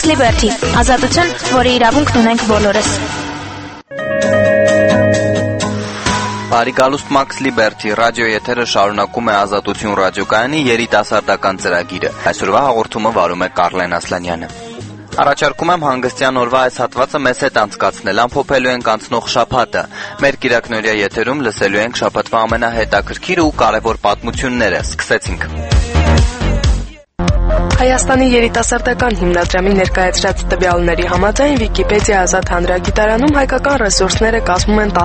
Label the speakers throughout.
Speaker 1: Liberty, ազատություն, որի իրավունքն ունենք բոլորս։
Speaker 2: Բարի գալուստ Max Liberty ռադիո եթերը շարունակում է Ազատություն ռադիոկայանի երիտասարդական ծրագիրը։ Այսօրվա հաղորդումը վարում է Կարլեն Ասլանյանը։ Առաջարկում եմ հանգստյան օրվա այս հատվածը մեզ հետ անցկացնել, ամփոփելու ենք անցնող շաբաթը։ Մեր կիրակնօրյա եթերում լսելու ենք շաբաթվա ամենահետաքրքիր ու կարևոր պատմությունները։ Սկսեցինք։
Speaker 3: Հայաստանի երիտասարդական հիմնադրամի ներկայացրած տվյալների համաձայն Վիկիպեդիա ազատ հանրագիտարանում հայկական ռեսուրսները կազմում են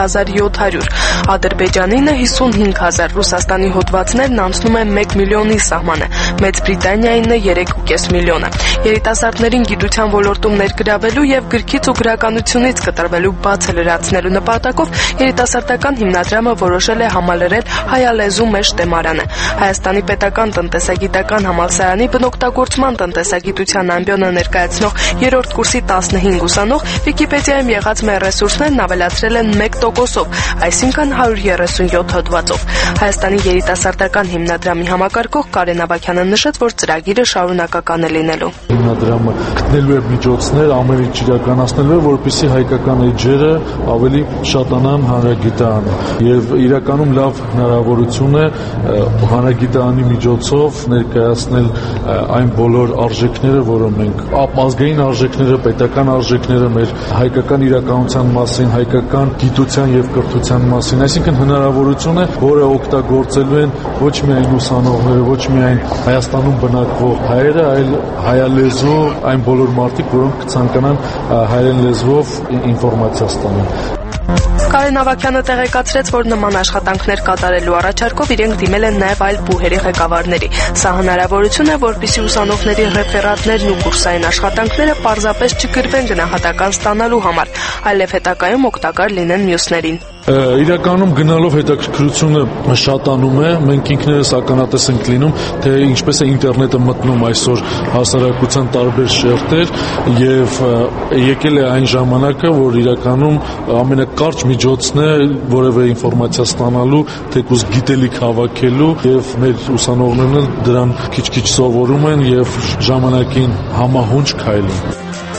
Speaker 3: 13700, Ադրբեջանինը 55000, Ռուսաստանի հոդվածներն անցնում են 1 միլիոնի սահմանը, Մեծ Բրիտանիայինը 3.5 միլիոնը։ Երիտասարդներին գիտության ոլորտում ներգրավելու եւ գրքից ու գրականությունից կտրվելու բացը լրացնելու նպատակով երիտասարդական հիմնադրամը որոշել է համալրել հայալեզու մեծ թեմարանը։ Հայաստանի պետական տնտեսագիտական համալսարանի բնօգտագործման տնտեսագիտության ամբիոնը ներկայացնող 3-րդ կուրսի 15 ուսանող Վիկիպեդիայում եղած մեր ռեսուրսներն ավելացրել են 1%-ով, այսինքն 137 հոդվածով։ Հայաստանի երիտասարդական հիմնադրամի համակարգող Կարեն Ավագյանը նշեց, որ ծրագիրը շարունակական է լինելու։
Speaker 4: Հիմնադրամը գտնելու է միջոցներ, ամեն ինչ իրականացնելու է, որպեսզի հայկական էջերը ավելի շատանան հանրագիտարանը։ Եվ իրականում լավ հնարավորություն է հանրագիտարանի միջոցով ներկայացնել այն բոլոր արժեքները, որը մենք ազգային արժեքները, պետական արժեքները, մեր հայկական իրականության մասին, հայկական գիտության եւ կրթության մասին, այսինքն հնարավորություն է, որը օգտագործելու են ոչ միայն ուսանողները, ոչ միայն Հայաստանում բնակվող հայերը, այլ հայալեզու այն բոլոր մարդիկ, որոնք կցանկանան հայերեն լեզվով ինֆորմացիա ստանալ։
Speaker 3: Կարեն Ավագյանը տեղեկացրեց, որ նման աշխատանքներ կատարելու առաջարկով իրենք դիմել են նաև այլ բուհերի ղեկավարների։ Սա հնարավորություն է, որպեսզի ուսանողների ռեֆերատներն ու կուրսային աշխատանքները պարզապես չգրվեն գնահատական ստանալու համար, այլև հետագայում օգտակար լինեն մյուսներին։
Speaker 4: Իրականում գնալով հետաքրքրությունը շատանում է, մենք ինքներս ականատես ենք լինում, թե ինչպես է ինտերնետը մտնում այսօր հասարակության տարբեր շերտեր եւ եկել է այն ժամանակը, որ իրականում ամենակարճ միջոցն է որևէ ինֆորմացիա ստանալու, թեկուզ գիտելիք հավաքելու եւ մեր ուսանողներն դրան քիչ-քիչ սովորում են եւ ժամանակին համահունչ քայլում։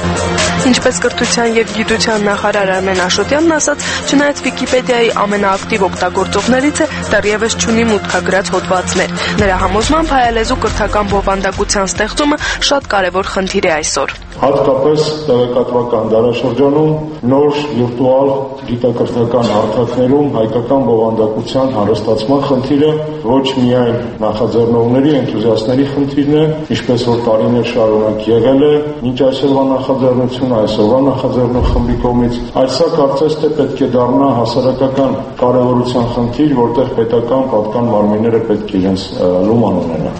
Speaker 3: Ինչպես կրթության եւ գիտության նախարար Արմեն Աշոտյանն ասաց, չնայած Վիկիպեդիայի ամենաակտիվ օգտագործողներից է, դեռևս չունի մուտքագրած հոդվածներ։ Նրա համոզմամբ հայալեզու կրթական բովանդակության ստեղծումը շատ կարևոր խնդիր է այսօր։
Speaker 5: Հատկապես տեղեկատվական դարաշրջանում նոր վիրտուալ գիտակրթական հարթակներում հայկական բովանդակության հարստացման խնդիրը ոչ միայն նախաձեռնողների, էնտուզիաստների խնդիրն է, ինչպես որ տարիներ շարունակ եղել է, մինչ այսօրվա նախաձեռնությունը, այսօրվա նախաձեռնող խմբի կողմից, այլ սա կարծես թե պետք է դառնա հասարակական կարևորության խնդիր, որտեղ պետական պատկան մարմինները պետք է իրենց լուման ունենան։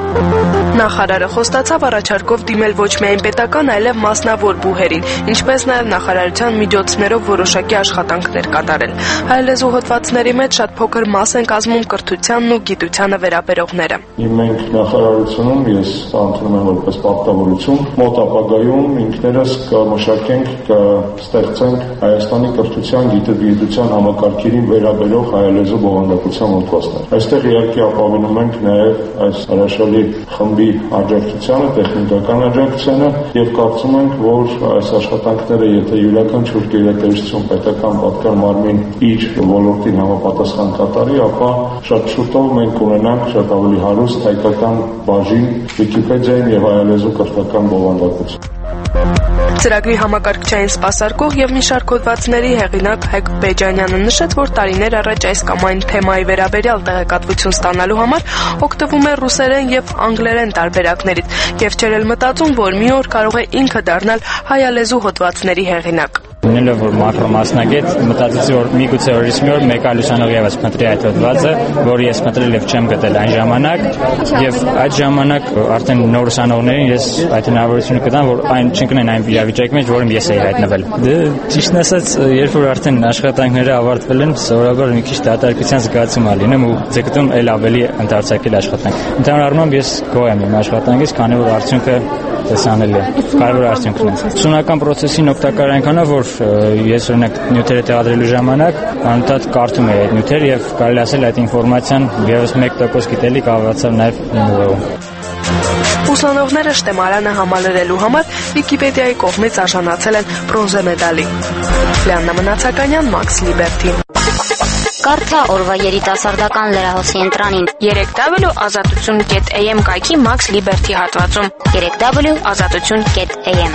Speaker 3: Նախարարը խոստացավ առաջարկով դիմել ոչ միայն պետական, այլև մասնավոր բուհերին, ինչպես նաև նախարարության միջոցներով որոշակի աշխատանքներ կատարել։ Հայալեզու հոդվածների մեջ շատ փոքր մաս են կազմում կրթությանն ու գիտությանը վերաբերողները։
Speaker 5: Մենք նախարարությունում, ես ընդունում եմ որպես պարտավորություն, մոտ ապագայում ինքներս կմշակենք, կստեղծենք Հայաստանի կրթության, գիտության համակարգերին վերաբերող հայալեզու բովանդակության հոդվածներ։ Այստեղ իհարկե ապավինում ենք նաև այս հրաշալի խմբի աջակցությանը, տեխնիկական աջակցությանը եւ կարծում ենք, որ այս աշխատանքները, եթե յուրաքանչյուր գերատեսչություն պետական պատկան մարմին իր ոլորտին համապատասխան կատարի, ապա շատ շուտով մենք ունենանք շատ ավելի հարուստ հայկական բաժին Վիկիպեդիայում եւ հայալեզու կրթական բովանդակություն։
Speaker 3: Ծրագրի համակարգչային սպասարկող եւ մի շարք հոդվածների հեղինակ Հայկ Բեջանյանը նշեց, որ տարիներ առաջ այս կամ այն թեմայի վերաբերյալ տեղեկատվություն ստանալու համար օգտվում է ռուսերեն եւ անգլերեն տարբերակներից եւ չէր էլ մտածում, որ մի օր կարող է ինքը դառնալ հայալեզու հոդվածների հեղինակ։
Speaker 6: Ունելով որ մակրոմասնագետ, մտածեցի, որ միգուցե օրից մի օր մեկ այլ ուսանող եւս փնտրի այդ հոդվածը, որը ես փնտրել եւ չեմ գտել այն ժամանակ, եւ այդ ժամանակ արդեն նոր ուսանողներին ես այդ հնարավորությունը կտամ, որ այն չընկնեն այն իրավիճակի մեջ, որում ես էի հայտնվել։ Դե ճիշտն ասած, երբ որ արդեն աշխատանքները ավարտվել են, սովորաբար մի քիչ դատարկության զգացում ա լինում ու ձգտում էլ ավելի ընդարձակել աշխատանք։ Ընդհանուր առմամբ ես գոհ եմ իմ աշխատանքից, քանի որ արդյունքը տեսանելի է։ Կարևոր արդյունքն է։ Ուսումնական process-ին օգտակար այնքան է, որ ես օրինակ նյութերը տեղադրելու ժամանակ անընդհատ կարդում էի այդ նյութերը եւ կարելի ասել այդ ինֆորմացիան եւս 1% գիտելիք ավելացավ նաեւ իմ ուղեղում։
Speaker 3: Ուսանողները շտեմարանը համալրելու համար Վիկիպեդիայի կողմից արժանացել են բրոնզե մեդալի։ Լիաննա Մնացականյան, Max Liberty։
Speaker 1: Կարդա օրվա երիտասարդական լրահոսի ընտրանին
Speaker 3: 3w.azatutun.am կայքի Max Liberty հատվածում
Speaker 1: 3w.azatutun.am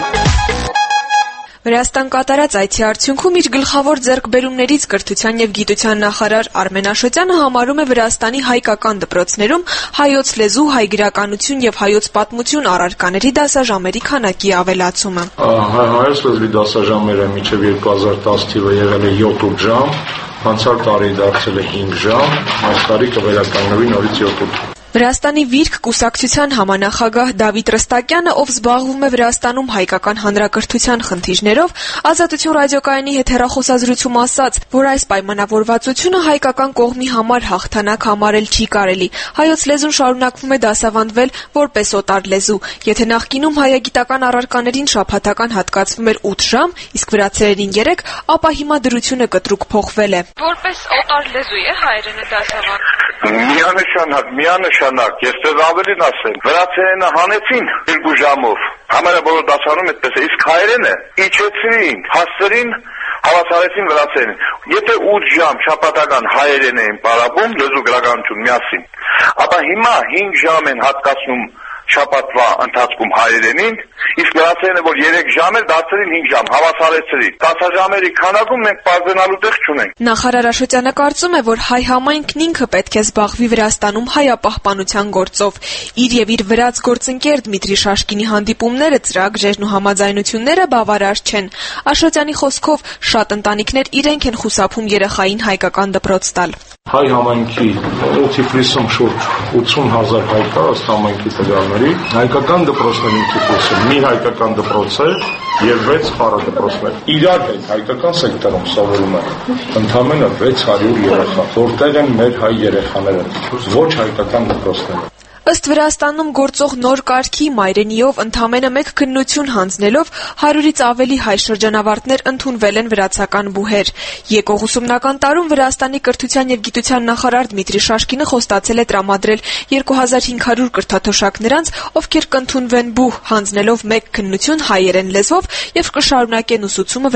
Speaker 7: Վրաստան կատարած այցի արդյունքում իր գլխավոր ձեռքբերումներից կրթության եւ գիտության նախարար Արմեն Աշոտյանը համարում է Վրաստանի հայկական դպրոցներում հայոց լեզու, հայ գրականություն եւ հայոց պատմություն առարկաների դասաժամերի քանակի ավելացումը։
Speaker 5: Հայոց լեզվի դասաժամերը մինչեւ 2010 թիվը եղել է 7 ժամ, անցյալ տարի դարձել է 5 ժամ, այս տարի կվերականգնվի նորից 7
Speaker 7: Վրաստանի Վիրք կուսակցության համանախագահ Դավիթ Ռստակյանը, ով զբաղվում է Վրաստանում հայկական հանրակրթության խնդիրներով, Ազատություն ռադիոկայանի հետ հեռախոսազրույցում ասաց, որ այս պայմանավորվածությունը հայկական կողմի համար հաղթանակ համարել չի կարելի։ Հայոց լեզուն շարունակվում է դասավանդվել որպես օտար լեզու։ Եթե նախկինում հայագիտական առարկաներին շաբաթական հատկացվում էր 8 ժամ, իսկ վրացերենին 3, ապա հիմա դրությունը կտրուկ փոխվել է։
Speaker 3: Որպես օտար լեզու է հայերենը դասավանդվում։
Speaker 5: Միանշանակ, ես դեռ ավելին ասեմ, վրացերենը հանեցին 2 ժամով, համարը բոլոր դասարանում այդպես է, իսկ հայերենը իջեցրին, հասցրին, հավասարեցին վրացերենին։ Եթե 8 ժամ շաբաթական հայերեն էին պարապում, լեզու գրականություն միասին, ապա հիմա 5 ժամ են հատկացնում շաբաթվա ընթացքում հայերենին, իսկ վրացերենը, որ 3 ժամ էր, դարձրին 5 ժամ, հավասարեցրին։ Դասաժամերի քանակում մենք բարձրանալու տեղ չունենք։
Speaker 7: Նախարար Աշոտյանը կարծում է, որ հայ համայնքն ինքը պետք է զբաղվի Վրաստանում հայապահպանության գործով։ Իր եւ իր վրաց գործընկեր Դմիտրի Շաշկինի հանդիպումները, ծրագրերն ու համաձայնությունները բավարար չեն։ Աշոտյանի խոսքով շատ ընտանիքներ իրենք են խուսափում երեխային հայկական դպրոց տալ։
Speaker 5: Հայ համայնքի Թիֆլիսում շուրջ 80,000 հայ կա, ըստ համայնքի տվյալների, հայկական դպրոցներին Թիֆլիսում մի հայկական դպրոց է եւ 6 խառը դպրոցներ։ Իրար հետ հայկական սեկտորում սովորում է ընդամենը 600 երեխա, որտեղ են մեր հայ երեխաները, ոչ հայկական դպրոցները։
Speaker 7: Ըստ Վրաստանում գործող նոր կարգի մայրենիով ընդամենը 1 քննություն հանձնելով 100-ից ավելի հայ շրջանավարտներ ընդունվել են վրացական բուհեր։ Եկող ուսումնական տարում Վրաստանի կրթության եւ գիտության նախարար Դմիտրի Շաշկինը խոստացել է տրամադրել 2500 կրթաթոշակ նրանց, ովքեր կընդունվեն բուհ, հանձնելով 1 քննություն հայերեն լեզվով եւ կշարունակեն ուսուցումը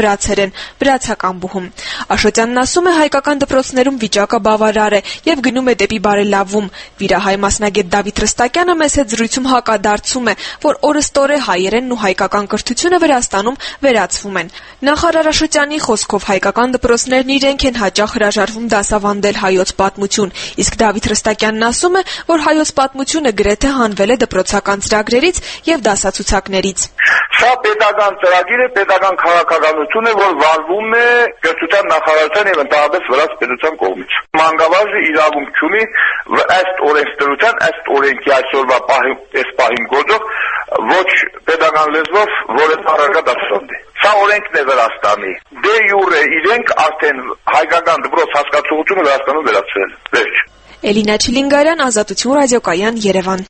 Speaker 7: վրացական բուհում։ Աշոտյանն ասում է, հայկական դպրոցներում վիճակը բավարար է եւ գնում է դեպի բարելավում։ Վիրահայ մասնագետ Դավիթ Ռստակյանը մեծ հետ զրույցում հակադարձում է, որ օրըստօրե հայերենն ու հայկական կրթությունը Վրաստանում վերացվում են։ Նախարար Աշոտյանի խոսքով հայկական դպրոցներն իրենք են հաճախ հրաժարվում դասավանդել հայոց պատմություն, իսկ Դավիթ Ռստակյանն ասում է, որ հայոց պատմությունը գրեթե հանվել է դպրոցական ծրագրերից եւ դասացուցակներից։
Speaker 5: Սա պետական ծրագիր է, պետական քաղաքականություն է, որ վարվում է կրթության նախարարության եւ ընդհանրապես վրաց պետության կողմից։ Մանկավարժը իրավունք ունի ըստ օրենսդրության, ըստ օրենքի այսօրվա պահին գործող ոչ պետական լեզվով որևէ առարկա դասավանդի։ Սա օրենքն է Վրաստանի։ Դե յուրե իրենք արդեն հայկական դպրոց հասկացողությունը Վրաստանում վերացրել։ Վերջ։
Speaker 7: Էլինա Չիլինգարյան, Ազատություն ռադիոկայան, Երևան։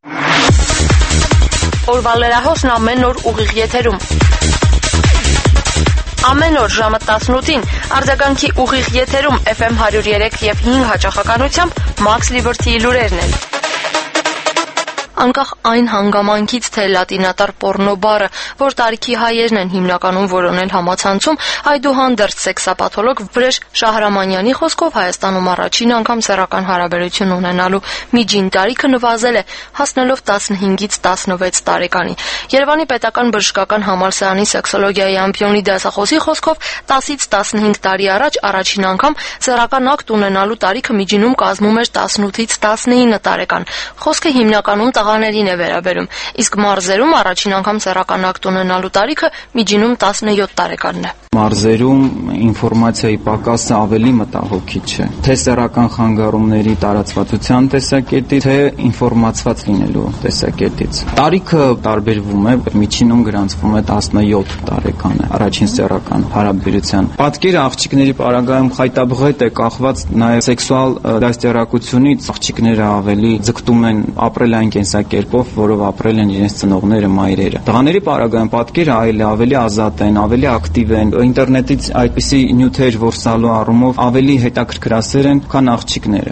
Speaker 3: Օրվա լրահոսն ամեն օր ուղիղ եթերում։ Ամեն օր ժամը 18-ին արձագանքի ուղիղ եթերում FM 103 եւ 5 հաճախականությամբ Max Liberty-ի լուրերն են։ Անկախ այն հանգամանքից, թե լատինատար պորնո բառը, որ տարիքի հայերն են հիմնականում որոնել համացանցում, այդուհանդերձ սեքսապաթոլոգ Վրեժ Շահրամանյանի խոսքով Հայաստանում առաջին անգամ սեռական հարաբերություն ունենալու միջին տարիքը նվազել է, հասնելով 15-ից 16 տարեկանի։ Երևանի պետական բժշկական համալսարանի սեքսոլոգիայի ամբիոնի դասախոսի խոսքով 10-ից 15 տարի առաջ առաջին անգամ սեռական ակտ ունենալու տարիքը միջինում կազմում էր 18-ից 19 տարեկան։ Խոսքը հիմնականում տղաներին է վերաբերում, իսկ մարզերում առաջին անգամ սեռական ակտ ունենալու տարիքը միջինում 17 տարեկանն է։
Speaker 8: Մարզերում ինֆորմացիայի պակասը ավելի մտահոգիչ է, թե սեռական խանգարումների տարածվածության տեսակետից, թե ինֆորմացված լինելու տեսակետից։ Տարիքը տարբերվում է, միջինում գրանցվում է 17 տարեկան է առաջին սեռական հարաբերության։ Պատկերը աղջիկների պարագայում խայտաբղետ է կախված նաև սեքսուալ դաստիարակությունից, աղջիկները ավելի ձգտում են ապրել այն կենսակերպով, որով ապրել են իրենց ծնողները, մայրերը։ Տղաների պարագայում պատկերը այլ է, ավելի ազատ են, ավելի ակտիվ են, ինտերնետից այդպիսի նյութեր որսալու առումով ավելի հետաքրքրասեր են, քան աղջիկները։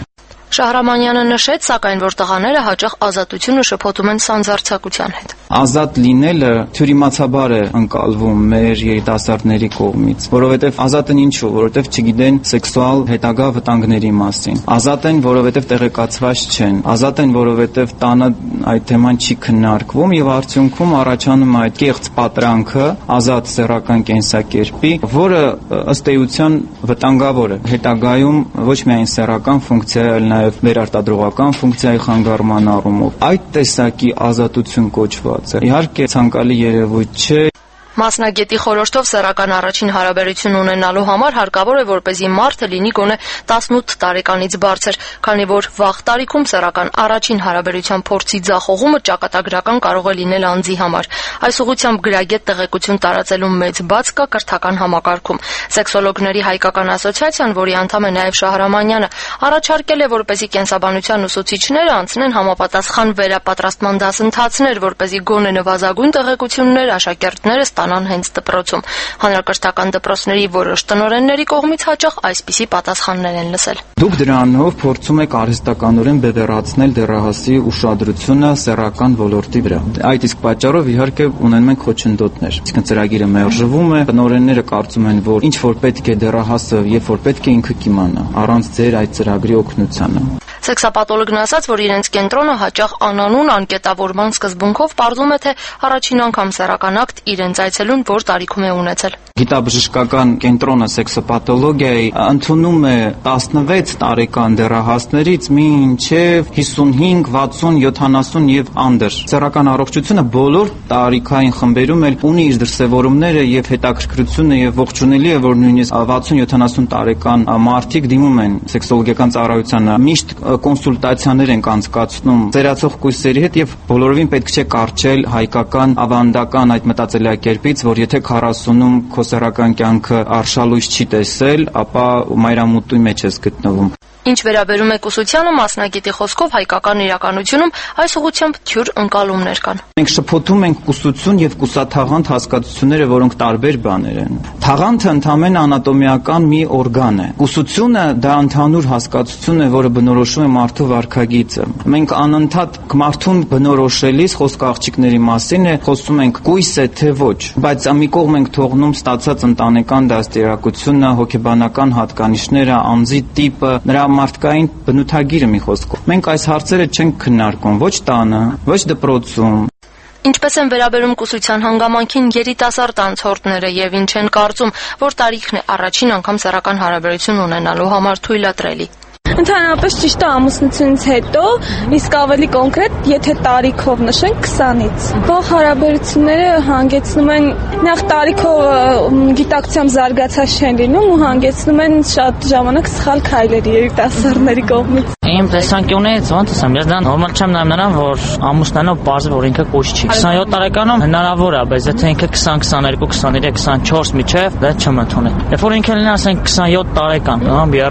Speaker 9: Շահրամանյանը նշեց, սակայն, որ տղաները հաճախ ազատությունը շփոթում են սանձարձակության հետ։
Speaker 8: Ազատ լինելը թյուրիմացաբար է ընկալվում մեր երիտասարդների կողմից, որովհետև ազատ են ինչու, որովհետև չգիտեն սեքսուալ հետագա վտանգների մասին։ Ազատ են, որովհետև տեղեկացված չեն։ Ազատ են, որովհետև տանը այդ թեման չի քննարկվում եւ արդյունքում առաջանում է այդ կեղծ պատրանքը ազատ սեռական կենսակերպի, որը ըստ էության վտանգավոր է հետագայում ոչ միայն սեռական ֆունկցիայի, այլ նաեւ վերարտադրողական ֆունկցիայի խանգարման առումով։ Այդ տեսակի ազատություն կոչված է։ Իհարկե ցանկալի երևույթ չէ։
Speaker 9: Մասնագետի խորհրդով սեռական առաջին հարաբերություն ունենալու համար հարկավոր է, որպեսզի մարդը լինի գոնե 18 տարեկանից բարձր, քանի որ վաղ տարիքում սեռական առաջին հարաբերության փորձի ձախողումը ճակատագրական կարող է լինել անձի համար։ Այս ուղղությամբ գրագետ տեղեկություն տարածելու մեծ բաց կա կրթական համակարգում։ Սեքսոլոգների հայկական ասոցիացիան, որի անդամ է նաև Շահրամանյանը, առաջարկել է, որպեսզի կենսաբանության ուսուցիչները անցնեն համապատասխան վերապատրաստման դասընթացներ, որպեսզի գոնե նվազագույն տեղեկություններ աշակերտները ստանան հենց դպրոցում։ Հանրակրթական դպրոցների որոշ տնօրենների կողմից հաճախ այսպիսի պատասխաններ են լսել։
Speaker 8: Դուք դրանով փորձում եք արհեստականորեն բևեռացնել դեռահասի ուշադրությունը սեռական ոլորտի վրա։ Այդ իսկ պատճառով իհարկե ունենում ենք խոչընդոտներ։ Այսինքն ծրագիրը մերժվում է, տնօրենները կարծում են, որ ինչ որ պետք է դեռահասը եւ որ պետք է ինքը կիմանա, առանց ձեր այդ ծրագրի օգնությանը։
Speaker 9: Սեքսապաթոլոգն ասաց, որ իրենց կենտրոնը հաճախ անանուն անկետավորման սկզբունքով պարզում է, թե առաջին անգամ սեռական ակտ իրենց այցելուն որ տարիքում է ունեցել։
Speaker 8: Գիտաբժշկական կենտրոնը սեքսոպաթոլոգիայի ընդունում է 16 տարեկան դեռահասներից մինչև 55, 60, 70 եւ անդր։ Սեռական առողջությունը բոլոր տարիքային խմբերում էլ ունի իր դրսևորումները եւ հետաքրքրությունը եւ ողջունելի է, որ նույնիսկ 60-70 տարեկան մարդիկ դիմում են սեքսոլոգիական ծառայությանը։ Միշտ կոնսուլտացիաներ են անցկացնում ծերացող կույսերի հետ եւ բոլորովին պետք չէ կարճել հայկական ավանդական այդ մտածելակերպից, որ եթե 40-ում քո սեռական կյանքը արշալույս չի տեսել, ապա մայրամուտի մեջ ես գտնվում։
Speaker 9: Ինչ վերաբերում է կուսությանը, մասնագետի խոսքով հայկական իրականությունում այս ուղղությամբ թյուր ընկալումներ կան։
Speaker 8: Մենք շփոթում ենք կուսություն եւ կուսաթաղանթ հասկացությունները, որոնք տարբեր բաներ են։ Թաղանթը ընդհանրապես անատոմիական մի օրգան է։ Կուսությունը դա ընդհանուր հասկացություն է, որը բնորոշում է մարդու վարքագիծը։ Մենք անընդհատ մարդուն բնորոշելիս խոսքը աղջիկների մասին է, խոսում ենք կույս է թե ոչ, բայց մի կողմ ենք թողնում ստացած ընտանեկան դաստիարակությունը, հոգեբանական հատկանիշները, անձի տիպը, նրա մարդկային բնութագիրը մի խոսքով։ Մենք այս հարցերը չենք քննարկում ոչ տանը, ոչ դպրոցում։
Speaker 9: Ինչպես են վերաբերում կուսության հանգամանքին երիտասարդ անցորդները եւ ինչ են կարծում, որ տարիքն է առաջին անգամ սեռական հարաբերություն ունենալու համար թույլատրելի։
Speaker 10: Ընդհանրապես ճիշտ է ամուսնությունից հետո, իսկ ավելի կոնկրետ, եթե տարիքով նշենք 20-ից։ Վաղ հարաբերությունները հանգեցնում են նախ տարիքով գիտակցությամբ զարգացած չեն լինում ու հանգեցնում են շատ ժամանակ սխալ քայլերի երիտասարդների կողմից։
Speaker 11: Իմ տեսանկյունից ոնց ասեմ, ես դրան նորմալ չեմ նայում նրան, որ ամուսնանով բարձր որ ինքը կուշ չի։ 27 տարեկանում հնարավոր է, բայց եթե ինքը 20, 22, 23, 24 միջև դա չեմ ընդունել։ Երբ որ ինքը լինի ասենք 27 տարեկան,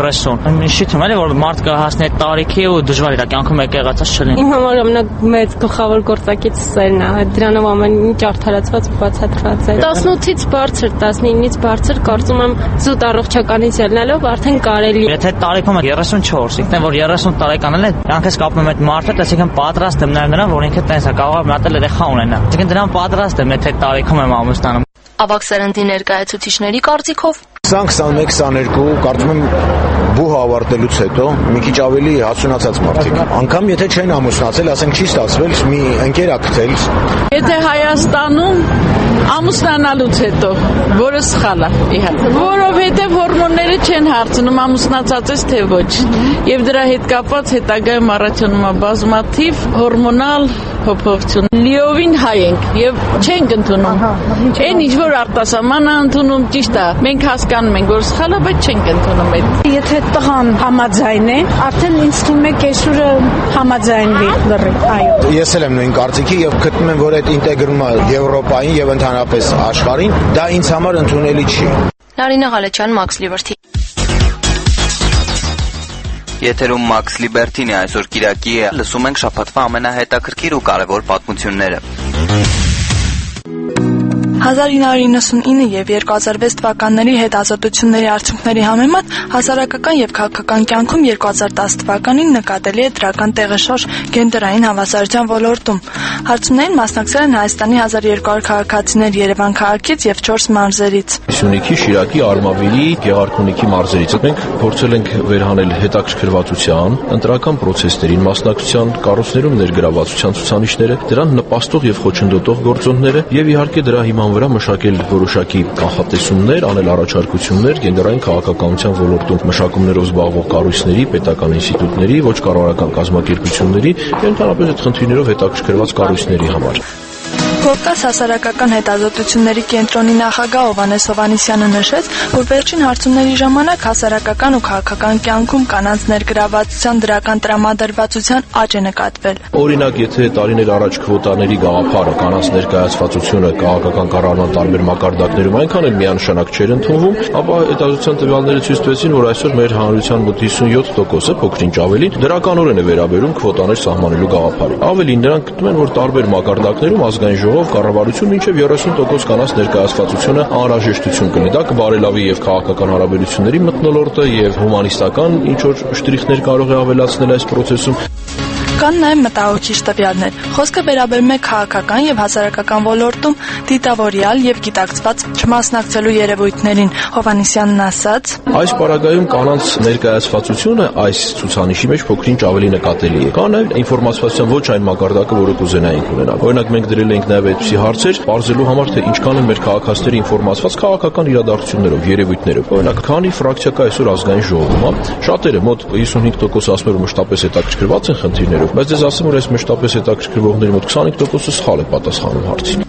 Speaker 11: 30, ինչի՞ թվում է որ մարդ կհասնի այդ տարիքի ու դժվար իր կյանքում եկեղեցած չլինի։
Speaker 10: Իմ համար ամենամեծ գլխավոր գործակից սերն է, դրանով ամեն ինչ արդարացված ու բացատրված է։ 18-ից բարձր, 19-ից բարձր կարծում եմ զուտ առողջականից ելնելով արդեն կարելի է։
Speaker 11: Եթե տարիքում 34, ինքն որ 30 տարեկան է, դրանքս կապում այդ մարդը, այսինքն պատրաստ եմ նաև նրան, որ ինքը տես է կարող է մնալ երեխա ունենա։ Այսինքն դրան պատրաստ եմ, եթե տարիքում եմ ամուսնանում։
Speaker 9: Ավագ սերնդի ներկայացուցիչների կարծիքով
Speaker 12: 20-21-22 կարծում եմ բուհ ավարտելուց հետո մի քիչ ավելի հասունացած մարդիկ։ Անգամ եթե չեն ամուսնացել, ասենք չի ստացվել, մի ընկեր ա գտել։
Speaker 13: Եթե Հայաստանում ամուսնանալուց հետո, որը սխալ է, իհարկե, որովհետև հորմոնները չեն հարցնում ամուսնացած ես թե ոչ։ Եվ դրա հետ կապված հետագայում առաջանում է բազմաթիվ հորմոնալ փոփոխություն։ Լիովին հայ ենք եւ չենք ընդունում։ Այն ինչ որ արտասահման է ընդունում, ճիշտ է։ Մենք հասկանում ենք, որ սխալ է, բայց չենք ընդունում այդ։
Speaker 10: Եթե տղան համաձայն է, արդեն ինձ թվում է կեսուրը համաձայնվի լրիվ, այո։
Speaker 12: Ես էլ եմ նույն կարծիքի եւ գտնում եմ, որ այդ ինտեգրումը Եվրոպային եւ ընդհանրապես աշխարհին դա ինձ համար ընդունելի չի։
Speaker 9: Նարինե Ղալեչյան, Max Liberty։
Speaker 2: Եթերում Max Liberty-ն է, այսօր Կիրակի է, լսում ենք շաբաթվա ամենահետաքրքիր ու կարևոր պատմությունները։
Speaker 3: 1999 եւ 2006 թվականների հետազոտությունների արդյունքների համեմատ հասարակական եւ քաղաքական կյանքում 2010 թվականին նկատելի է դրական տեղաշարժ գենդերային հավասարության ոլորտում։ Հարցումներին մասնակցել են Հայաստանի 1200 քաղաքացիներ Երևան քաղաքից եւ 4 մարզերից։
Speaker 14: Սյունիքի, Շիրակի, Արմավիրի, Գեղարքունիքի մարզերից մենք փորձել ենք վերհանել հետաքրքրվածության, ընտրական պրոցեսներին մասնակցության, կառույցներում ներգրավվածության ցուցանիշները, դրան նպաստող եւ խոչընդոտող գործոնները եւ իհարկե դրա հիման վրա մշակել որոշակի կանխատեսումներ, անել առաջարկություններ գենդերային քաղաքականության ոլորտում մշակումներով զբաղվող կառույցների, պետական ինստիտուտների, ոչ կառավարական կազմակերպությունների եւ ընդհանրապես այդ խնդիրներով հետաքրքրված կառույցների համար։
Speaker 3: Կովկաս հասարակական հետազոտությունների կենտրոնի նախագահ Հովհաննես Հովհաննիսյանը նշեց, որ վերջին հարցումների ժամանակ հասարակական ու քաղաքական կյանքում կանանց ներգրավվածության դրական տրամադրվածության աճ է նկատվել։
Speaker 14: Օրինակ, եթե տարիներ առաջ քվոտաների գաղափարը, կանանց ներկայացվածությունը քաղաքական կառավարման տարբեր մակարդակներում այնքան էլ միանշանակ չէր ընդունվում, ապա հետազոտության տվյալները ցույց տվեցին, որ այսօր մեր հանրության մոտ 57%-ը, փոքրինչ ավելի, դրականորեն է վերաբերում քվոտաներ սահմանելու գաղափարին։ Ավելին, նրանք գտնում են, որ տարբեր մակարդակներում ազգային ժողով, կառավարություն մինչև 30% կանանց ներկայացվածությունը անհրաժեշտություն կլինի։ Դա կբարելավի եւ քաղաքական հարաբերությունների մթնոլորտը եւ հումանիստական ինչ որ շտրիխներ կարող է ավելացնել այս process-ում։
Speaker 3: Կան նաև մտահոգիչ տվյալներ։ Խոսքը վերաբերում է քաղաքական եւ հասարակական ոլորտում դիտավորյալ եւ գիտակցված չմասնակցելու երևույթներին։ Հովհաննիսյանն ասաց.
Speaker 14: Այս պարագայում կանանց ներկայացվածությունը այս ցուցանիշի մեջ փոքրինչ ավելի նկատելի է։ Կա նաև ինֆորմացիան ոչ այն մակարդակը, որը կուզենայինք ունենալ։ Օրինակ մենք դրել ենք նաև այդպիսի հարցեր, բարձելու համար թե ինչքան են մեր քաղաքացիները ինֆորմացված քաղաքական իրադարձություններով, երևույթներով։ Օրինակ, քանի ֆրակցիա կա այսօր ազգային ժողովում, շատերը մոտ 55% ասում են, որ մշտապես հետաքրքրված են խնդիրներով, բայց ես ասեմ, որ այս մշտապես հետաքրքրվողների մոտ 25%-ը սխալ է պատասխանում հարցին։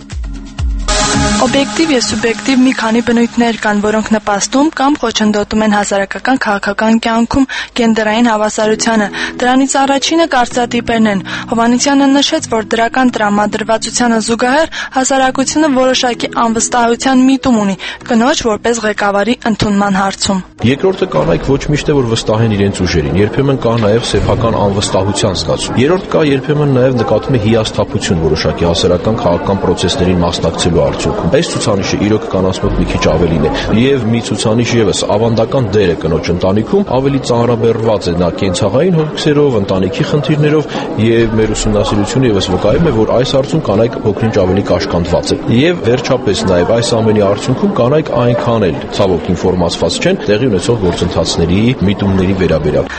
Speaker 3: Օբյեկտիվ եւ սուբյեկտիվ մի քանի բնույթներ կան, որոնք նպաստում կամ խոչընդոտում են հասարակական քաղաքական կյանքում գենդերային հավասարությանը։ Դրանից առաջինը կարծրատիպերն են։ Հովհաննիսյանը նշեց, որ դրական տրամադրվածությանը զուգահեռ հասարակությունը որոշակի անվստահության միտում ունի կնոջ որպես ղեկավարի ընդունման հարցում։
Speaker 14: Երկրորդը կանայք ոչ միշտ է որ վստահ են իրենց ուժերին։ Երբեմն կա նաև սեփական անվստահության զգացում։ Երրորդ կա երբեմն նաև նկատում է հիասթափություն որոշակի հասարակական քաղաքական process-ներին մասնակցելու արդյունքում։ Այս ցուցանիշը իրոք կանանց մոտ մի քիչ ավելին է եւ մի ցուցանիշ եւս ավանդական դեր է կնոջ ընտանիքում ավելի ծանրաբեռված է նա կենցաղային հոգսերով, ընտանիքի խնդիրներով եւ մեր ուսումնասիրությունը եւս վկայում է որ այս հարցում կանայք փոքրինչ ավելի կաշկանդված են եւ վերջապես նաեւ այս ամենի արդյունքում կանայք այնքան էլ ցավոք ինֆորմացված չեն տեղի ունեցող գործընթացների միտումների վերաբերյալ։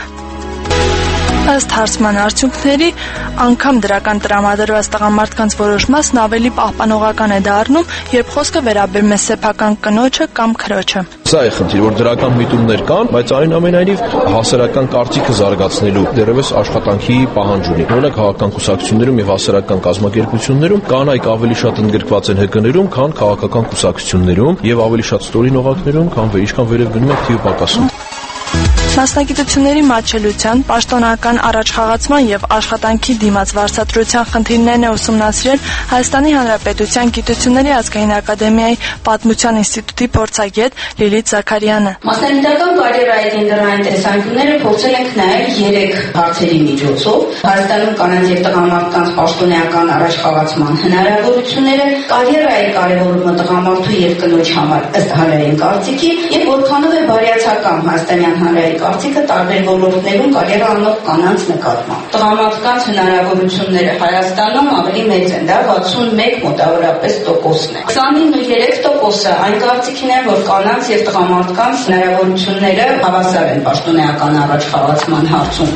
Speaker 3: Ըստ հարցման արդյունքների, անգամ դրական տրամադրված տղամարդկանց որոշ մասն ավելի պահպանողական է դառնում, երբ խոսքը վերաբերում է սեփական կնոջը կամ քրոջը։
Speaker 14: Սա է խնդիր, որ դրական միտումներ կան, բայց այնուամենայնիվ հասարակական կարծիքը զարգացնելու դեռևս աշխատանքի պահանջ ունի։ Օրինակ քաղաքական կուսակցություններում եւ հասարակական կազմակերպություններում կանայք ավելի շատ ընդգրկված են ՀԿ-ներում, քան քաղաքական կուսակցություններում եւ ավելի շատ ստորին օղակներում, քան ինչքան վերև գնում է թիվը պակասում։
Speaker 3: Մասնագիտությունների մատչելիության, պաշտոնական առաջխաղացման եւ աշխատանքի դիմաց վարձատրության խնդիրներն է ուսումնասիրել Հայաստանի Հանրապետության Գիտությունների ազգային ակադեմիայի Պատմության ինստիտուտի փորձագետ Լիլիթ Զաքարյանը։
Speaker 15: Մասնագիտական կարիերայի գենդերային տեսանկյունները փորձել ենք նայել 3 հարցերի միջոցով. Հայաստանում կանանց եւ տղամարդկանց պաշտոնեական առաջխաղացման հնարավորությունները, կարիերայի կարևորումը տղամարդու եւ կնոջ համար ըստ հանրային կարծիքի եւ որքանով է բարյացակամ հայաստանյան հանրային կարծիքը տարբեր ոլորտներում կարիերա անող կանանց նկատմամբ։ Տղամարդկանց հնարավորությունները Հայաստանում ավելի մեծ են, դա 61 մոտավորապես տոկոսն է։ 29.3%-ը այն կարծիքին է, որ կանանց եւ տղամարդկանց հնարավորությունները հավասար են պաշտոնեական առաջխաղացման հարցում։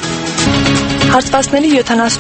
Speaker 3: Հարցվածների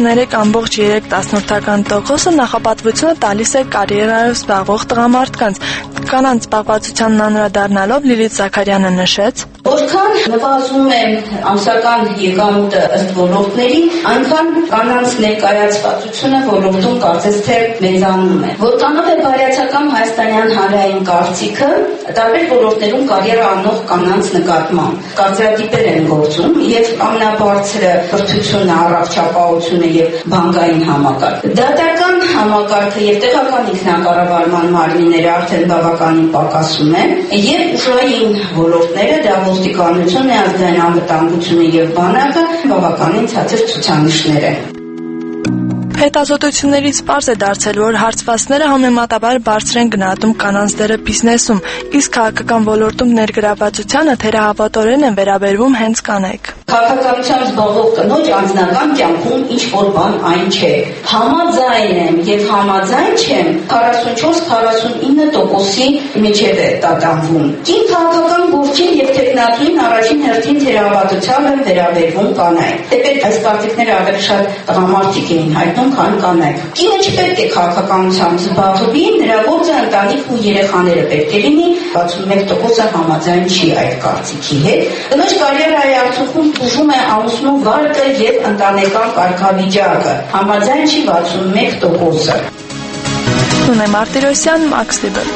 Speaker 3: 73.3% նախապատվությունը տալիս է կարիերայով զբաղվող տղամարդկանց։ Կանանց զբաղվածությանն անդրադառնալով Լիլիթ Զաքարյանը նշեց.
Speaker 15: Որքան նվազում է ամսական եկամուտը ըստ ոլորտների, այնքան կանանց ներկայացվածությունը ոլորտում կարծես թե մեծանում է։ Որքանով է բարյացակամ հայաստանյան հանրային կարծիքը տարբեր ոլորտներում կարիերա անող կանանց նկատմամբ։ Կարծրատիպեր են գործում եւ ամենաբարձրը կրթությունը, առողջապահությունը եւ բանկային համակարգ։ Դատական համակարգը եւ տեղական ինքնակառավարման մարմինները արդեն բավականին պակասում են եւ ուժային ոլորտները դա ոստիկանությունը, ազգային անվտանգությունը եւ բանակը բավականին ցածր ցուցանիշներ են։
Speaker 3: Հետազոտություններից պարզ է դարձել, որ հարցվածները համեմատաբար բարձր են գնահատում կանանց դերը բիզնեսում, իսկ քաղաքական ոլորտում ներգրավվածությանը թերահավատորեն են վերաբերվում հենց կանայք։
Speaker 15: Քաղաքականությամբ զբաղվող կնոջ անձնական կյանքում ինչ-որ բան այն չէ։ Համաձայն եմ եւ համաձայն չեմ 44-49%-ի միջև է տատանվում։ Կին քաղաքական գործին եւ տեխնատուին առաջին հերթին թերահավատությամբ են վերաբերվում կանայք։ Թեպետ այս կարծիքները ավելի շատ տղամարդիկ էին հայտնում, քան կանայք։ Կինը չպետք է քաղաքականությամբ զբաղվի, նրա գործը ընտանիք ու երեխաները պետք է լինի, 61%-ը համաձայն չի այդ կարծիքի հետ։ Կնոջ կարիերայի արդյունքում ուժում է ամուսնու վարկը եւ ընտանեկան կարգավիճակը, համաձայն չի 61%-ը։
Speaker 3: Նունե Մարտիրոսյան, Max Liber։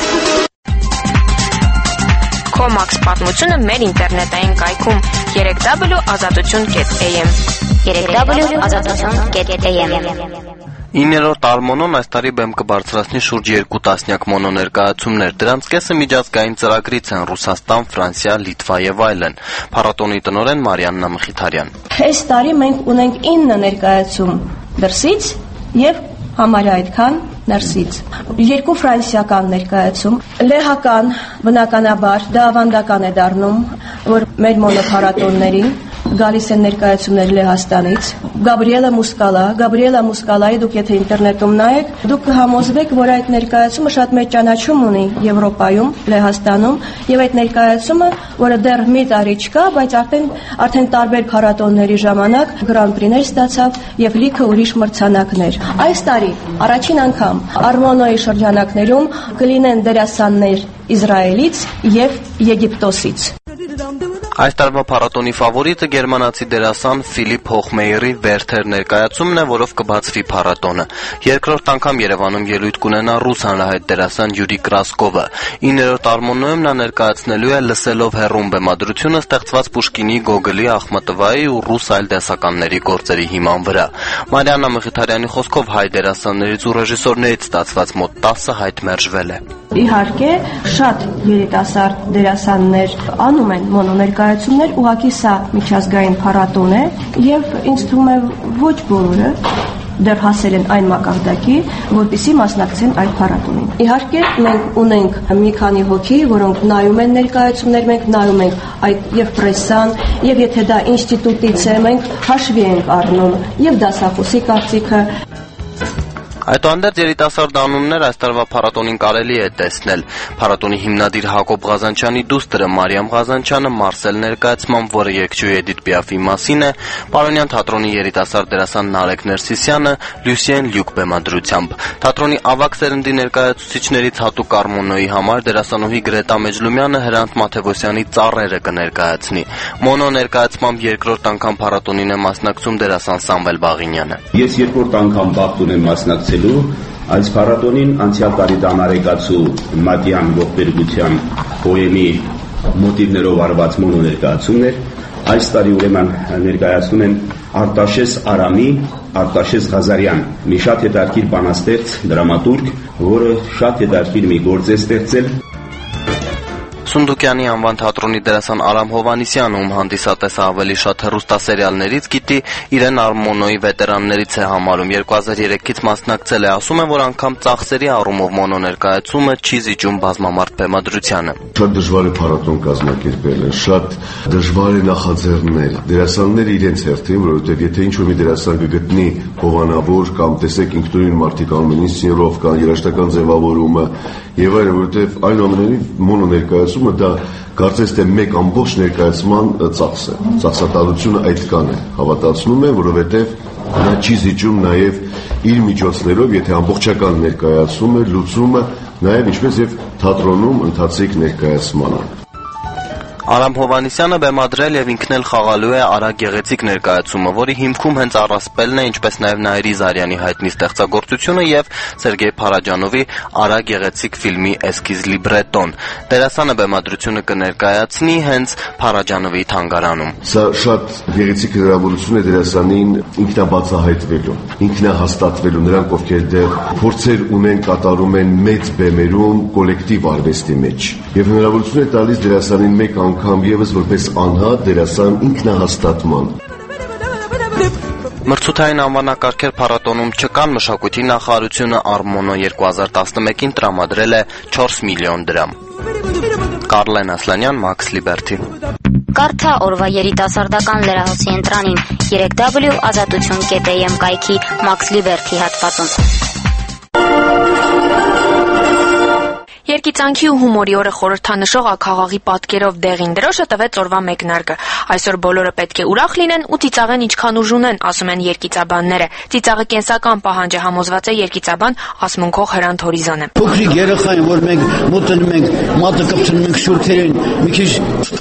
Speaker 16: Comax պատմությունը մեր ինտերնետային կայքում www.azatutun.am
Speaker 1: 3w.azatutun.am
Speaker 2: 9-րդ արմոնոն այս տարի բեմ կբարձրացնի շուրջ 2 տասնյակ մոնոներկայացումներ։ Դրանց կեսը միջազգային ծրագրից են Ռուսաստան, Ֆրանսիա, Լիտվա եւ այլն։ Փառատոնի տնօրեն Մարիաննա Մխիթարյան։
Speaker 17: Այս տարի մենք ունենք 9 ներկայացում դրսից եւ համարյա այդքան ներսից։ 2 ֆրանսիական ներկայացում, լեհական, բնականաբար դա ավանդական է դառնում, որ մեր մոնոփառատոններին գալիս են ներկայացումներ Լեհաստանից։ Գաբրիելա Մուսկալայի դուք եթե ինտերնետում նայեք, դուք կհամոզվեք, որ այդ ներկայացումը շատ մեծ ճանաչում ունի Եվրոպայում, Լեհաստանում, եւ այդ ներկայացումը, որը դեռ մի տարի չկա, բայց արդեն տարբեր փառատոնների ժամանակ գրանպրիներ ստացավ եւ լիքը ուրիշ մրցանակներ։ Այս տարի առաջին անգամ Արմոնոյի շրջանակներում կլինեն դերասաններ Իսրայելից եւ Եգիպտոսից։
Speaker 2: Այս տարվա փառատոնի ֆավորիտը գերմանացի դերասան Ֆիլիպ Հոխմեյերի Վերթեր ներկայացումն է, որով կբացվի փառատոնը։ Երկրորդ անգամ Երևանում ելույթ կունենա ռուս հանրահայտ դերասան Յուրի Կրասկովը։ 9-րդ արմոնոյում նա ներկայացնելու է Լսելով հեռուն բեմադրությունը ստեղծված Պուշկինի, Գոգոլի, Ախմատովայի ու ռուս այլ դասականների գործերի հիման վրա։ Մարիաննա Մխիթարյանի խոսքով հայ դերասաններից ու ռեժիսորներից ստացված մոտ 10-ը հայտ մերժվել է։
Speaker 17: Իհարկե, շատ երիտասարդ դերասաններ անում են մոնոներկայացումներ, ուղղակի սա միջազգային փառատոն է եւ ինձ թվում է ոչ բոլորը դեռ հասել են այն մակարդակի, որպեսզի մասնակցեն այդ փառատոնին։ Իհարկե, մենք ունենք մի քանի հոգի, որոնք նայում են ներկայացումներ, մենք նայում ենք այդ եւ պրեսան, եւ եթե դա ինստիտուտից է, մենք հաշվի ենք առնում եւ դասախոսի կարծիքը։
Speaker 2: Այդուհանդերձ երիտասարդ անուններ այս տարվա փառատոնին կարելի է տեսնել։ Փառատոնի հիմնադիր Հակոբ Ղազանչյանի դուստրը Մարիամ Ղազանչյանը Մարսել ներկայացմամբ, որը երգչուհի Էդիթ Պիաֆի մասին է, Պարոնյան թատրոնի երիտասարդ դերասան Նարեկ Ներսիսյանը Լյուսիեն Լյուկ բեմադրությամբ։ Թատրոնի ավագ սերնդի ներկայացուցիչներից հատուկ Արմոնոյի համար դերասանուհի Գրետա Մեջլումյանը Հրանտ Մաթևոսյանի Ծառերը կներկայացնի։ Մոնո ներկայացմամբ երկրորդ անգամ փառատոնին է մասնակցում դերասան Սամվել Բաղինյանը։
Speaker 18: Ես երկրորդ անգամ բախտ ունեմ մասնակցելու այս փառատոնին, անցյալ տարի դանարեկացու Մատյան ողբերգության պոեմի մոտիվներով արված մոնո ներկայացումներ, այս տարի ուրեմն ներկայացնում են Արտաշես Արամի, Արտաշես Ղազարյան, մի շատ հետաքրքիր բանաստեղծ, դրամատուրգ, որը շատ հետաքրքիր մի գործ է ստեղծել։
Speaker 2: Սունդուկյանի անվան թատրոնի դերասան Արամ Հովանիսյանը, ում հանդիսատեսը ավելի շատ հեռուստասերիալներից գիտի, իրեն Արմոնոյի վետերաններից է համարում։ 2003-ից մասնակցել է, ասում է, որ անգամ ծախսերի առումով մոնո ներկայացումը չի զիջում բազմամարդ բեմադրությանը։
Speaker 19: Շատ դժվար է փառատոն կազմակերպելը, շատ դժվար է նախաձեռնել։ Դերասանները իրենց հերթին, որովհետև եթե ինչ-որ մի դերասան կգտնի հովանավոր կամ տեսեք ինքնուրույն մարդիկ անում են ինսցենիրովկան, երաժշտական ձևավորումը եւ այլն, որովհետև այնուամենայնիվ մոնո ներկայացումը դա կարծես թե մեկ ամբողջ ներկայացման ծախս է։ Ծախսատարությունը այդքան է, հավատացնում եմ, որովհետև նա չի զիջում նաև իր միջոցներով, եթե ամբողջական ներկայացումը, լուծումը, նաև ինչպես եւ թատրոնում ընթացիկ ներկայացմանը։
Speaker 2: Արամ Հովանիսյանը բեմադրել եւ ինքն էլ խաղալու է Արա գեղեցիկ ներկայացումը, որի հիմքում հենց առասպելն է, ինչպես նաեւ Նայիրի Զարյանի հայտնի ստեղծագործությունը եւ Սերգեյ Փարաջանովի Արա գեղեցիկ ֆիլմի էսքիզ լիբրետոն։ Դերասանը բեմադրությունը կներկայացնի հենց Փարաջանովի թանգարանում։
Speaker 19: Սա շատ գեղեցիկ հնարավորություն է դերասանին ինքնաբացահայտվելու, ինքնահաստատվելու, նրանք ովքեր դեռ փորձեր ունեն, կատարում են մեծ բեմերում կոլեկտիվ արվեստի մեջ։ Եվ հնարավորություն է տալիս դերասանին մեկ անգամ եւս որպես անհատ դերասան ինքնահաստատման։
Speaker 2: Մրցութային անվանակարգեր փառատոնում չկան, մշակույթի նախարարությունը Արմոնո 2011-ին տրամադրել է 4 միլիոն դրամ։ Կարլեն Ասլանյան, Max Liberty։
Speaker 1: Կարդա օրվա երիտասարդական լրահոսի ընտրանին 3w.azatutun.am կայքի Max Liberty հատվածում։
Speaker 9: Երկիծանքի ու հումորի օրը խորհրդանշող աքաղաղի պատկերով դեղին դրոշը տվեց օրվա մեկնարկը։ Այսօր բոլորը պետք է ուրախ լինեն ու ծիծաղեն ինչքան ուժ ունեն, ասում են երկիծաբանները։ Ծիծաղը կենսական պահանջ է, համոզված է երկիծաբան Ասմունքող Հրանտ Հորիզոնը։
Speaker 20: Փոքրիկ երեխային, որ մենք մոտենում ենք, մատը կպցնում ենք շուրթերին, մի քիչ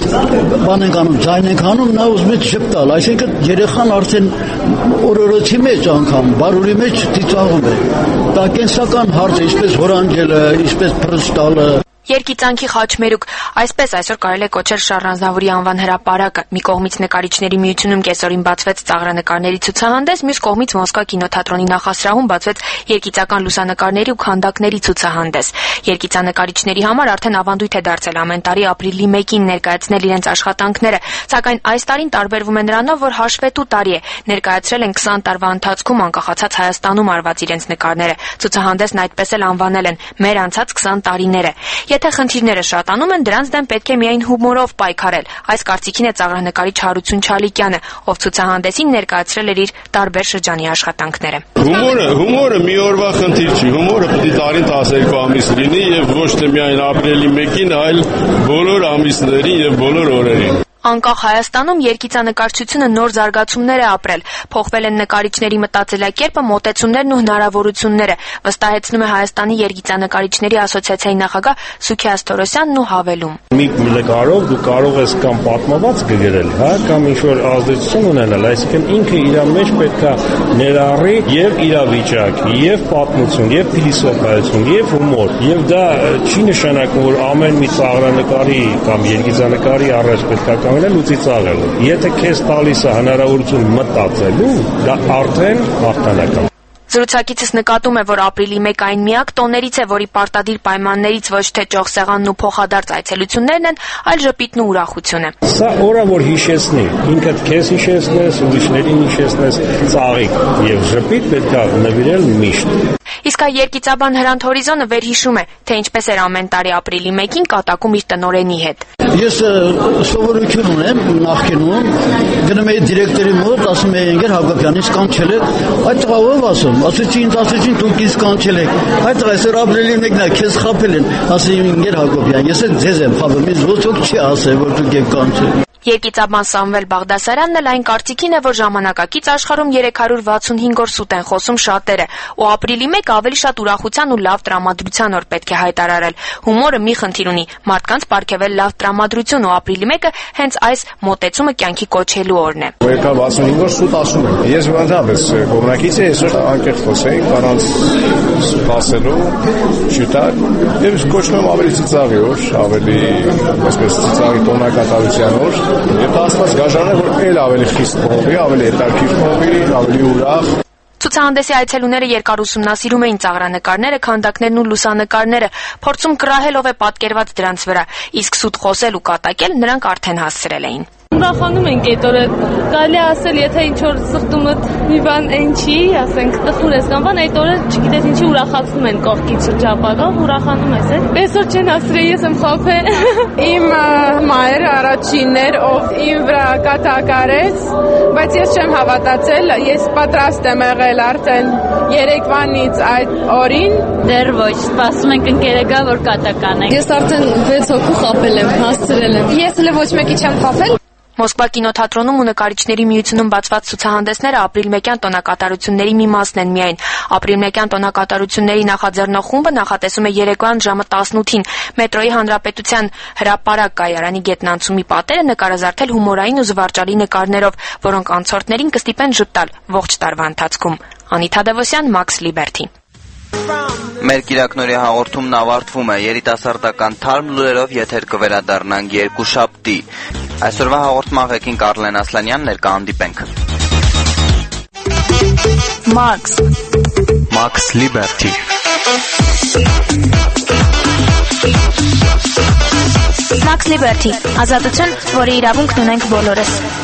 Speaker 20: բան ենք անում, ձայն ենք անում, նա ուզում է շփտալ, այսինքն երեխան արդեն օրորոցի մեջ անգամ, բարուրի մեջ ծիծաղում է։ Դա կենսական հարց է, ինչպես հորանջելը, ինչպես փռստալը։
Speaker 9: Երկիծանքի խաչմերուկ, այսպես այսօր կարելի է կոչել Շառանզավուրի անվան հրապարակը։ Մի կողմից Նկարիչների միությունում կեսօրին բացվեց ծաղրանկարների ցուցահանդես, մյուս կողմից Մոսկվա կինոթատրոնի նախասրահում բացվեց երկիծական լուսանկարների ու քանդակների ցուցահանդես։ Երկիծանկարիչների համար արդեն ավանդույթ է դարձել ամեն տարի ապրիլի 1-ին ներկայացնել իրենց աշխատանքները, սակայն այս տարին տարբերվում է նրանով, որ հաշվետու տարի է։ Ներկայացրել են 20 տարվա ընթացքում անկախացած Հայաստանում արված իրենց նկարները։ Ցուցահանդեսն այդպես էլ անվանել են «Մեր անցած 20 տարիները»։ Եթե խնդիրները շատանում են, դրանց դեմ պետք է միայն հումորով պայքարել։ Այս կարծիքին է ծաղրանկարիչ Հարություն Չալիկյանը, ով ցուցահանդեսին ներկայացրել էր իր տարբեր շրջանի աշխատանքները։
Speaker 21: Հումորը մի օրվա խնդիր չի, հումորը պետք է տարին 12 ամիս լինի եւ ոչ թե միայն ապրիլի 1-ին, այլ բոլոր ամիսներին եւ բոլոր օրերին։
Speaker 9: Անկախ Հայաստանում երկիծանկարչությունը նոր զարգացումներ է ապրել, փոխվել են նկարիչների մտածելակերպը, մոտեցումներն ու հնարավորությունները, վստահեցնում է Հայաստանի երկիծանկարիչների ասոցիացիայի նախագահ Սուքիաս Թորոսյանն ու հավելում։
Speaker 22: Մի նկարով դու կարող ես կամ պատմված գրել, կամ ինչ-որ ազդեցություն ունենալ, այսինքն ինքը իր մեջ պետք է ներառի եւ իրավիճակ, եւ պատմություն, եւ փիլիսոփայություն, եւ հումոր, եւ դա չի նշանակում, որ ամեն մի ծաղրանկարի կամ երկիծանկարի առաջ պետք է ծիծաղելու։ Եթե քեզ տալիս է հնարավորություն մտածելու, դա արդեն հաղթանակ է։
Speaker 9: Զրուցակիցս նկատում է, որ ապրիլի 1 այն միակ տոներից է, որի պարտադիր պայմաններից ոչ թե ճոխսեղանն ու փոխադարձ այցելություններն են, այլ ժպիտն ու ուրախությունը։
Speaker 22: Սա օրը որ հիշեցնի, ինքդ քեզ հիշեցնես, ուրիշներին հիշեցնես, ծաղիկ եւ ժպիտ պետք է նվիրել միշտ։
Speaker 9: Իսկ այ երկիծաբան Հրանտ Հորիզոնը վերհիշում է, թե ինչպես էր ամեն տարի ապրիլի 1-ին կատակում իր տնօրենի հետ։
Speaker 20: Ես սովորություն ունեմ նախկինում, գնում էի դիրեկտորի մոտ, ասում էի Ընկեր Հակոբյանից կանչել եք, այդ տղաով ասում, ասեցին դուք ինձ կանչել եք, այդ տղա այսօր ապրիլի 1-ն է, քեզ խաբել են, ասում Ընկեր Հակոբյան, ես էլ ձեզ եմ խաբում, ինձ ոչ ոք չի ասել, որ դուք եք կանչել։
Speaker 9: Երկիծաբան Սամվել Բաղդասարյանն էլ այն կարծիքին է, որ ժամանակակից աշխարհում 365 օր սուտ են խոսում շատերը, ու ապրիլի 1 ավելի շատ ուրախության ու լավ տրամադրության օր պետք է հայտարարել։ Հումորը մի խնդիր ունի՝ մարդկանց պարգևել լավ տրամադրություն, ու ապրիլի 1-ը հենց այս մոտեցումը կյանքի կոչելու օրն է։
Speaker 22: 365 օր սուտ ասում են։ Ես ընդհանրապես կողմնակից եմ, այսօր անկեղծ խոսեին, առանց սպասելու, շուտակ, եւ կոչում եմ ավելի ծիծաղի օր, ավելի այսպես ծիծաղի տոնակատարության օր։ Եվ դա աստված գաժան է, որ էլ ավելի խիստ փոխվի, ավելի հետաքրքիր փոխվի, ավելի ուրախ։
Speaker 9: Ցուցահանդեսի այցելուները երկար ուսումնասիրում էին ծաղրանկարները, քանդակներն ու լուսանկարները, փորձում կռահել ով է պատկերված դրանց վրա, իսկ սուտ խոսել ու կատակել նրանք արդեն հասցրել էին։
Speaker 10: Ուրախանում ենք այդ օրը, կարելի է ասել, եթե ինչ-որ սրտումդ մի բան այն չի, ասենք տխուր ես կամ բան, այդ օրը չգիտես ինչի ուրախացնում են կողքից շրջապատով, ուրախանում ես, այսօր չեն հասցրել, ես եմ խաբել։
Speaker 23: Իմ մայրը առաջինն էր, ով իմ վրա կատակարեց, բայց ես չեմ հավատացել, ես պատրաստ եմ եղել արդեն երեկվանից այդ օրին։
Speaker 10: Դեռ ոչ, սպասում ենք ընկերը գա, որ կատականենք։
Speaker 23: Ես արդեն 6 հոգու խաբել եմ, հասցրել եմ։ Ես էլ ոչ մեկի չեմ խաբել։
Speaker 9: Մոսկվա կինոթատրոնում ու Նկարիչների միությունում բացված ցուցահանդեսները ապրիլ 1-յան տոնակատարությունների մի մասն են միայն։ Ապրիլ 1-յան տոնակատարությունների նախաձեռնող խումբը նախատեսում է երեկոյան ժամը 18-ին մետրոյի Հանրապետության հրապարակ կայարանի գետնանցումի պատերը նկարազարդել հումորային ու զվարճալի նկարներով, որոնք անցորդներին կստիպեն ժպտալ ողջ տարվա ընթացքում։ Անիթա Դևոսյան, Max Liberty։
Speaker 2: Մեր կիրակնորի հաղորդումն ավարտվում է, երիտասարդական թարմ լուրերով եթեր կվերադառնանք երկուշաբթի։ Այսօրվա հաղորդման ղեկին Կարլեն Ասլանյան, ներկա հանդիպենք։ Max Liberty։
Speaker 1: Max Liberty, ազատություն, որի իրավունքն ունենք բոլորս։